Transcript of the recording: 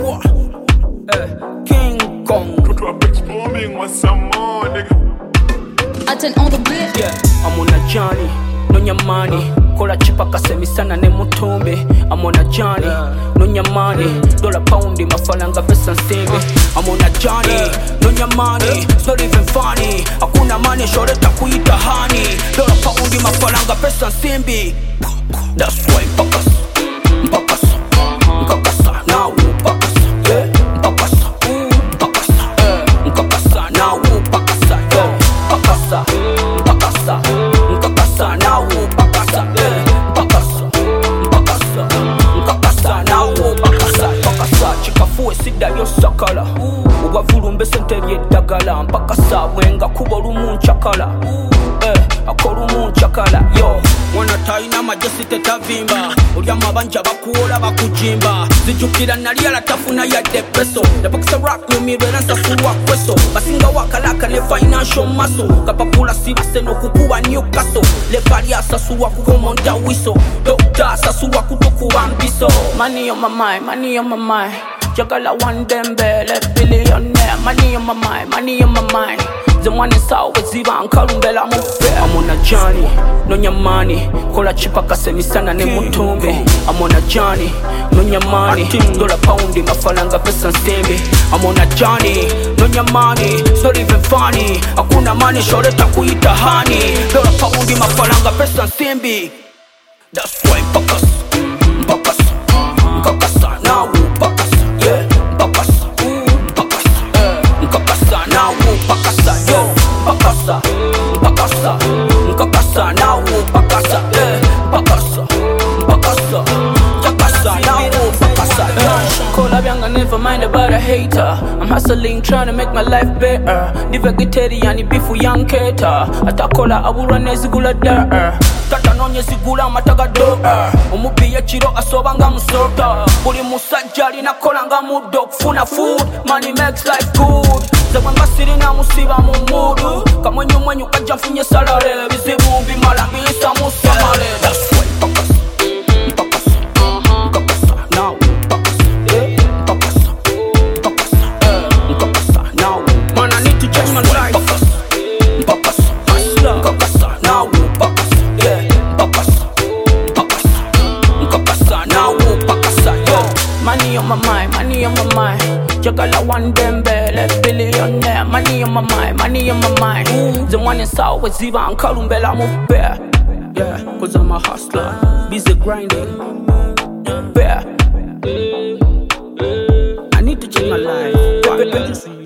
Sure. King Kong. Drop exploding with some more, nigga. I turn on the beat. Yeah, I'm on a journey, no nyamani. Kola chipa kasemi sana ne mutumbe. I'm on a journey, no nyamani. Dollar poundi, mafalanga pesa nsimbi. I'm on a journey, no nyamani. It's not even funny. Hakuna money, shore takuita honey. Dollar poundi, mafalanga pesa nsimbi. That's why mpakas, nkakasa, now mpakasa, yeah, mpakasa, nkakasa, now mpakasa, yeah, mpakasa, now mpakasa, yeah, mpakasa, now mpakasa, chikafuwe sida yosakala, ugavulumbe senteri edagala, mpakasa, wenga kuba lumunchakala, akolumunchakala, yo. Wana taina majesi tetavimba Ulia mabanja bakuola bakujimba Zijukira naliala tafuna ya depreso Nepokisa rock numirela nsasuwa kweso Basinga wakalaka ne financial muscle Kapapula sibase no kukuwa Newcastle Levari asasuwa kukomonda wiso Doctor asasuwa kutokuwa mbiso Money on my mind, money on my mind Jagala one dembele billionaire Money on my mind, money on my mind The one is always even kalumbela mufe I'm on a journey, no nyamani Kola chipa kasemi sana ne mutumbe I'm on a journey, no nyamani Dollar poundi, mafalanga pesa nsimbi I'm on a journey, no nyamani It's not even funny Hakuna money, shore takuita honey Dollar poundi, mafalanga pesa nsimbi That's why mpakas, nkakasa, now mpakasa, yeah, mpakasa, nkakasa, now mpakasa, yo, mpakasa, nkakasa, now mpakasa, yeah, mpakasa, now mpakasa, yeah. Kola byanga never mind about a hater. I'm hustling, trying to make my life better. Diva giteri bifu yanketa. Atakola abura nezigula da. Tata nonye zigula mataga do. Umupiye chiro asobanga musota. Buli musajjali nakola nga mudo kufuna food. Money makes life good. Zewe mbasiri na musiba mu mudu. Kamwenyu mwenyu kajja funye salary. Bizibu bimalangisa musamale. That's why mpakasa, nkakasa, now mpakasa, yeah, mpakasa, now. Man, I need to change my life. Mpakasa, nkakasa, now mpakasa, yeah, mpakasa, now mpakasa, yo. Money on my mind, money on my mind. Jagala one dembele billionaire. Money on my mind, money on my mind. The one is always even kalumbela mufe. Yeah, cause I'm a hustler, busy grinding. Yeah, I need to change my life.